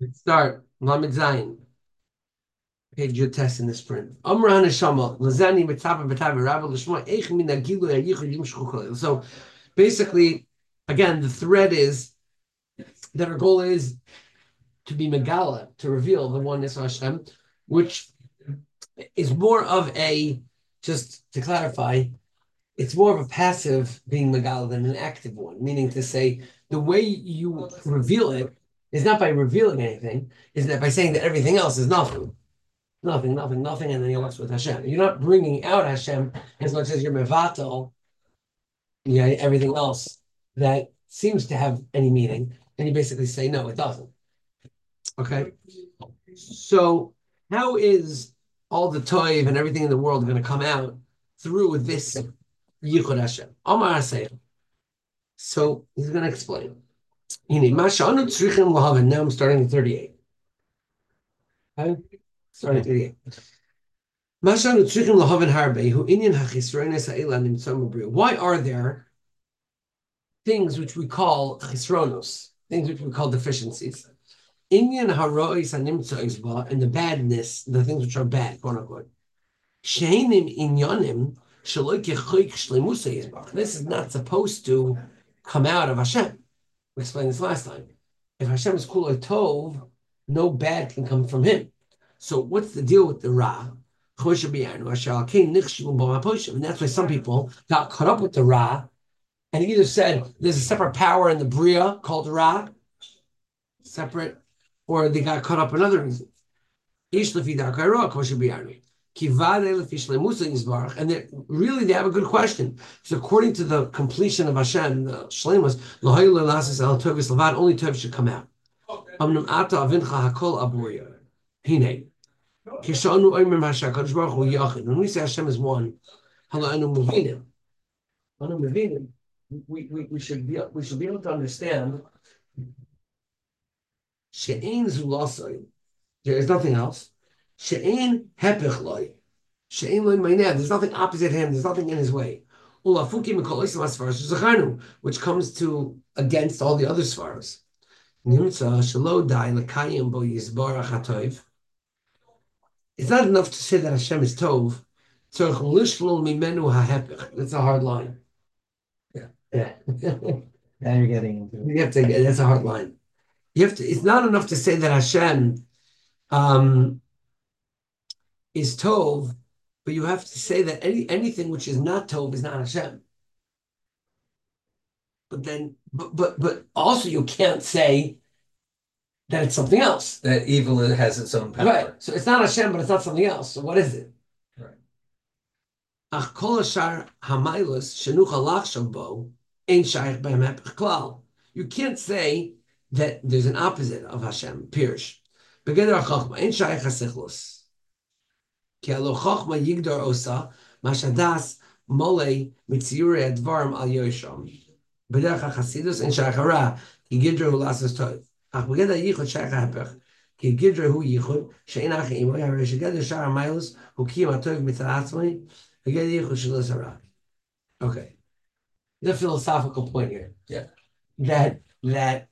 Start. Lamed Zayin. Page your test in the sprint. Amr Haneshama. Lazani Mitapa Batavi Rabbi Lishma Eich Min Agilu Yayichud Yimshchu Kol. So basically, again, the thread is that our goal is to be Megala, to reveal the oneness of Hashem, which is more of a, just to clarify, it's more of a passive being Megala than an active one, meaning to say the way you reveal it is not by revealing anything, is that by saying that everything else is nothing. Nothing, nothing, nothing, and then you're left with Hashem. You're not bringing out Hashem as much as you're mevatel, everything else that seems to have any meaning, and you basically say no, it doesn't. Okay, so how is all the toiv and everything in the world going to come out through this yichud Hashem? Amar Hashem. So he's going to explain. Now I'm starting at 38. Okay? Starting at 38. Why are there things which we call chisronos, things which we call deficiencies? Inyan harois hanimtza and the badness, the things which are bad, quote unquote. Sheinim inyanim shaloik yechoik shleimusa yizbach. This is not supposed to come out of Hashem. We explained this last time. If Hashem is kuloi tov, no bad can come from him. So what's the deal with the Ra? And that's why some people got caught up with the Ra and either said there's a separate power in the Bria called Ra, separate, or they got caught up in other reasons. And really they have a good question. So according to the completion of Hashem, the Shlemus, only Tov should come out. When we say Hashem is one, we should be able to understand there is nothing else. There's nothing opposite him. There's nothing in his way. Which comes to against all the other svaras. It's not enough to say that Hashem is Tov. That's a hard line. Yeah. Yeah. Now you're getting into it. You have to. That's a hard line. You have to. It's not enough to say that Hashem is Tov, but you have to say that anything which is not Tov is not Hashem. But also you can't say that it's something else. That evil has its own power. Right. So it's not Hashem, but it's not something else. So what is it? Right. You can't say that there's an opposite of Hashem. Pirish. Ki alo chochma yigdar osa mashadas mole mitziure advarim al yosham. B'derech hachasidus en shaykh hara ki gidra hu lasas tov. Ach b'ged ha-yichud shaykh ha'apech ki gidra hu yichud she'en ach imo yare sheged shar ha-mailus hu kiyam ha-tov mitzad atzmai b'ged yichud shalos hara. Okay. The philosophical point here. Yeah. That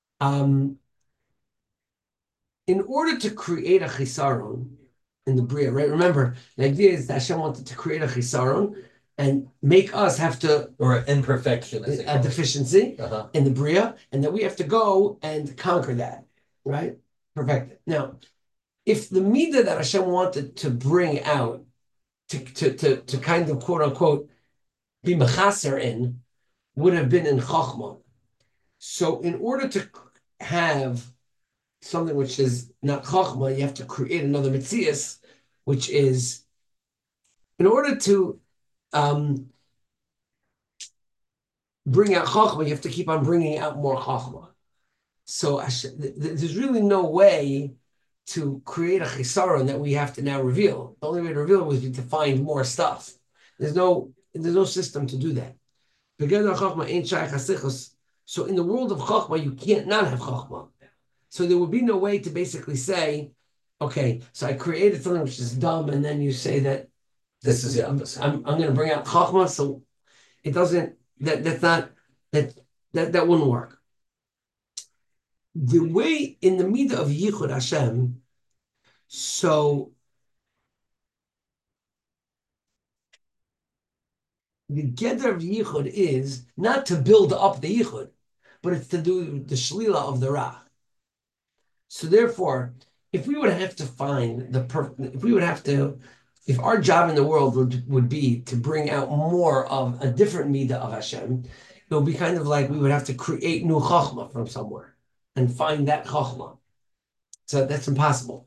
in order to create a chisaron in the Bria, right? Remember, the idea is that Hashem wanted to create a chisaron and make us have to, or an imperfection, a deficiency in the Bria, and that we have to go and conquer that, right? Perfect it. Now, if the midah that Hashem wanted to bring out, to kind of quote unquote be mechaser in, would have been in Chachma. So in order to have something which is not Chachma, you have to create another Metzias, which is, in order to bring out Chachma, you have to keep on bringing out more Chachma. So there's really no way to create a chisaron that we have to now reveal. The only way to reveal it was to find more stuff. There's no system to do that. So in the world of Chachma, you can't not have Chachma. So there would be no way to basically say, okay, so I created something which is dumb, and then you say that this is the opposite. I'm going to bring out Chachma, so it doesn't. That wouldn't work. the way in the midah of Yichud Hashem, so the gather of Yichud is not to build up the Yichud, but it's to do the shlila of the Ra. So therefore, if we would have to find if our job in the world would be to bring out more of a different midah of Hashem, it would be kind of like we would have to create new chachma from somewhere and find that chachma. So that's impossible.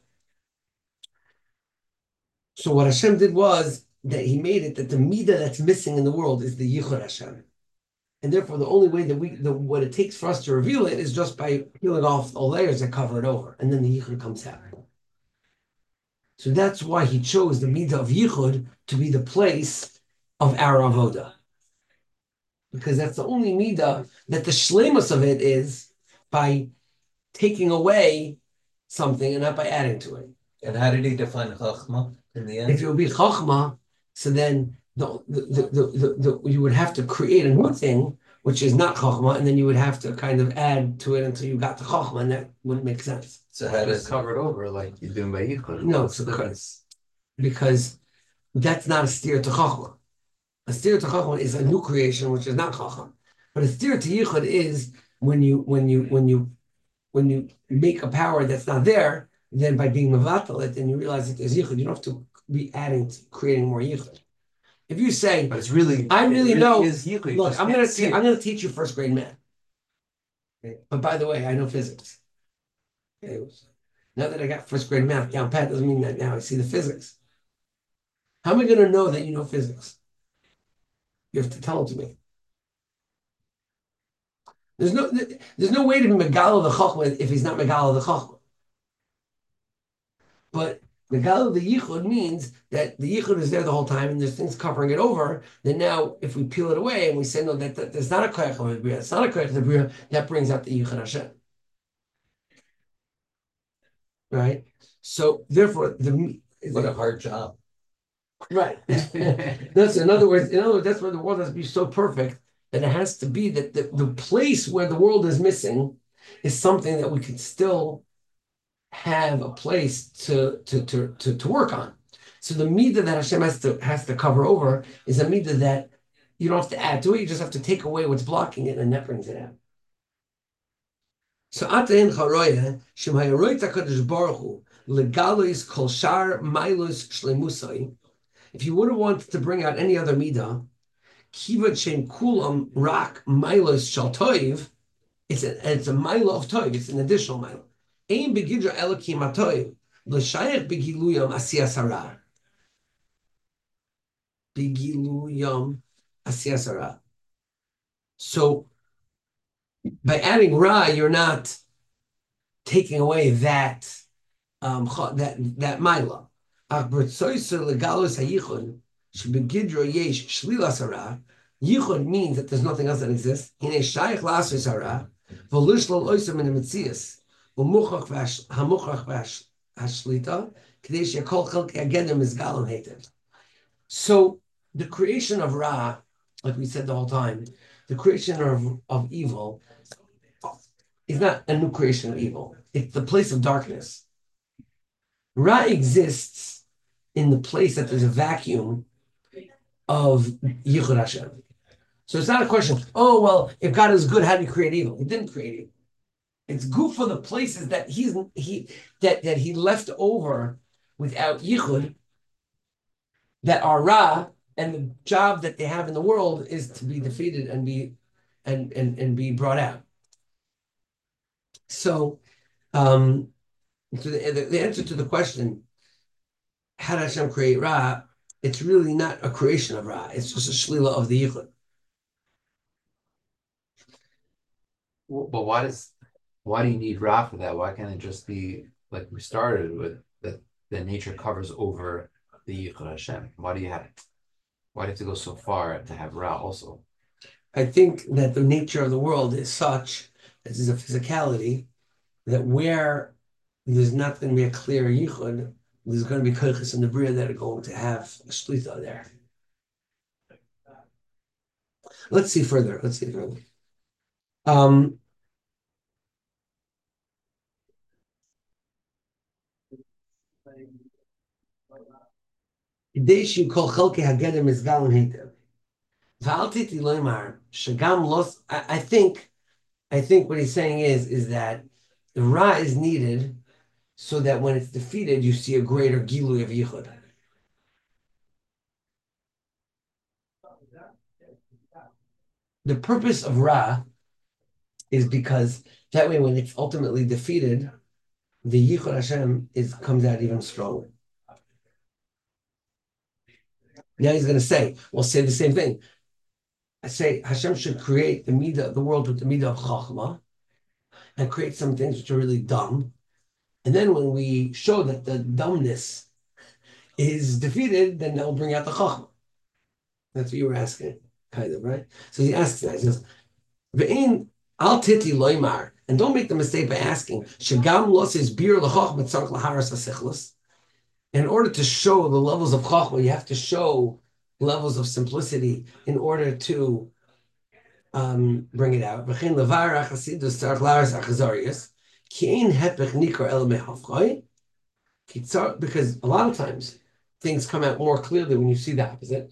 So what Hashem did was that He made it that the midah that's missing in the world is the Yichud Hashem, and therefore the only way that what it takes for us to reveal it is just by peeling off the layers that cover it over, and then the Yichud comes out. So that's why He chose the midah of Yichud to be the place of our avoda, because that's the only midah that the shleimus of it is by taking away something and not by adding to it. And how did he define chachma in the end? If it would be chachma, so then you would have to create a new thing, which is not chachma, and then you would have to kind of add to it until you got to chachma, and that wouldn't make sense. So how does cover it over like you're doing by Yichud? No, because that's not a steer to chachma. A steer to chachma is a new creation, which is not chachma. But a steer to yichud is when you make a power that's not there, then by being mevatel it, and you realize that there's yichud, you don't have to be creating more yichud. If you say, but it's really, I really know. Yichud, look, I'm going to teach you first grade math. Okay. But by the way, I know physics. Okay. Now that I got first grade math down pat doesn't mean that now I see the physics. How am I going to know that you know physics? You have to tell it to me. There's no way to be Megala the Chachma if he's not Megala the Chachma. But Megala the Yichud means that the Yichud is there the whole time and there's things covering it over. Then now, if we peel it away and we say, no, that there's not a Koyach of the Bria, it's not a Koyach of the Bria, that brings out the Yichud Hashem. Right? So, therefore, what a hard job. Right. In other words, that's where the world has to be so perfect that it has to be that the place where the world is missing is something that we can still have a place to work on. So the midah that Hashem has to cover over is a midah that you don't have to add to it, you just have to take away what's blocking it, and that brings it out. So Atayin Charoya, Shem Hayaroy Takadosh Baruch Hu, Legalois Kol Shar Mailos Shlemusai. If you would have wanted to bring out any other midah, kivat shem kulam rak milos shal toiv, it's a mila of toiv. It's an additional mila. Ein begidra elokim atoiv l'shayach begiluyam asiyas hara. Begiluyam asiyas hara. So by adding ra, you're not taking away that mila. Yichud means that there's nothing else that exists. So the creation of Ra, like we said the whole time, the creation of evil is not a new creation of evil. It's the place of darkness. Ra exists in the place that there's a vacuum of Yichud Hashem. So it's not a question, oh, well, if God is good, how did He create evil? He didn't create evil. It's good for the places that he left over without Yichud that are Ra, and the job that they have in the world is to be defeated and be brought out. So, the answer to the question, how did Hashem create Ra? It's really not a creation of Ra. It's just a shlila of the Yichud. But why do you need Ra for that? Why can't it just be like we started with, that the nature covers over the Yichud Hashem? Why do you have to go so far to have Ra also? I think that the nature of the world is such, this is a physicality, that where there's not going to be a clear Yichud, there's going to be koiches in the bria that are going to have a shlita there. Let's see further. Deshu kol chelke hageder mizgalim heitev. V'altiti loymar shagam los. I think what he's saying is that the ra is needed so that when it's defeated, you see a greater gilui of yichud. The purpose of ra is because that way, when it's ultimately defeated, the yichud Hashem comes out even stronger. Now he's going to say, we'll say the same thing. I say Hashem should create the midah of the world with the midah of chachma, and create some things which are really dumb. And then when we show that the dumbness is defeated, then that'll bring out the chachma. That's what you were asking, kind of, right? So he asks that. He says, "Ve'in al titi loymar," and don't make the mistake by asking, "Shagam losses bir lechachma tzarich laharas hasichlos." In order to show the levels of chachma, you have to show levels of simplicity in order to bring it out. Because a lot of times things come out more clearly when you see the opposite.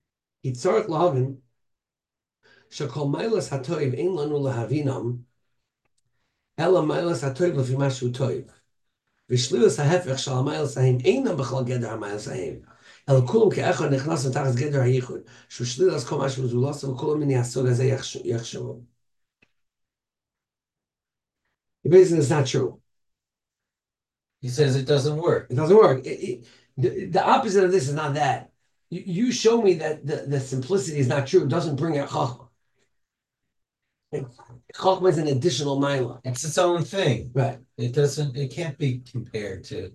אלא כאחד נכנסים תחת גדר הייחוד, שהוא שלילת כל מה שהוא זולת, וכולם מן הסוג הזה יחשבו. Basically, it's not true. He says it doesn't work. It doesn't work. The opposite of this is not that. You show me that the simplicity is not true. It doesn't bring out chachma. Chachma is an additional mila. It's its own thing. Right. It can't be compared to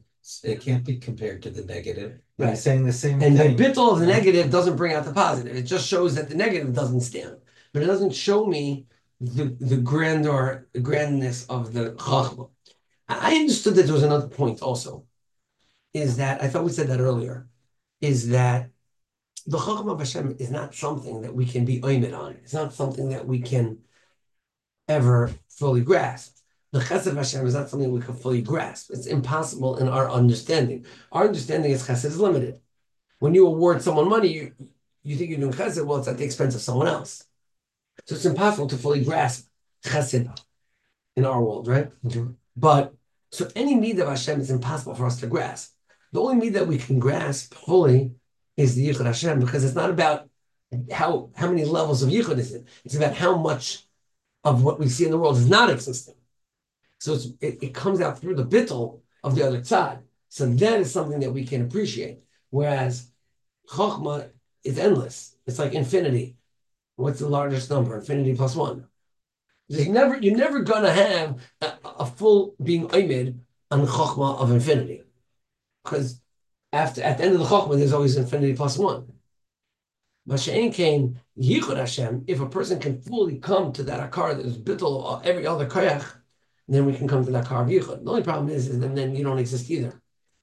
the negative. Right. He's saying the same thing. And the bittul of the negative doesn't bring out the positive. It just shows that the negative doesn't stand. But it doesn't show me the grandness of the chachma. I understood that there was another point also. Is that, I thought we said that earlier, is that the chachma of Hashem is not something that we can be oimed on. It's not something that we can ever fully grasp. The chesed of Hashem is not something we can fully grasp. It's impossible in our understanding. Our understanding is chesed is limited. When you award someone money, you think you're doing chesed, well, it's at the expense of someone else. So it's impossible to fully grasp chesed in our world, right? Mm-hmm. But, so any midah of Hashem is impossible for us to grasp. The only midah that we can grasp fully is the yichud Hashem, because it's not about how many levels of yichud is it. It's about how much of what we see in the world is not existing. So it comes out through the bittul of the other tzad. So that is something that we can appreciate. Whereas Chokhmah is endless. It's like infinity. What's the largest number? Infinity plus one. You're never going to have a full being oimid on Chokhmah of infinity. Because at the end of the Chokhmah, there's always infinity plus one. Masha'en came Yichud Hashem. If a person can fully come to that akar that is bittul of every other koyach, then we can come to that akar of Yichud. The only problem is then you don't exist either.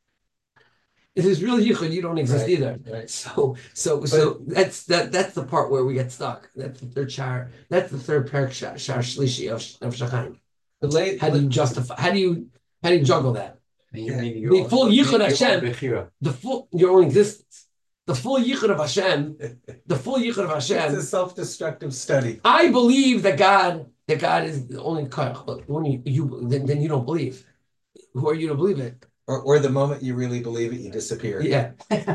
If there's real Yichud, you don't exist either. Right. So that's the part where we get stuck. That's the third shar. That's the third parak shar shlishi of Shachaim. How do you justify? How do you juggle that? The full Yichud Hashem, your own existence. The full Yichud of Hashem. It's a self-destructive study. I believe that God is the only koach, but when then you don't believe. Who are you to believe it? Or the moment you really believe it, you disappear. Yeah.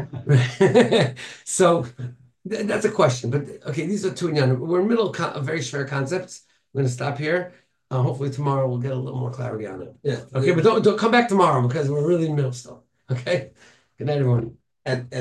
So that's a question. But okay, these are two young. We're in the middle of very fair concepts. I'm going to stop here. Hopefully tomorrow we'll get a little more clarity on it. Yeah. Okay, but don't come back tomorrow because we're really in the middle still. Okay. Good night, everyone. And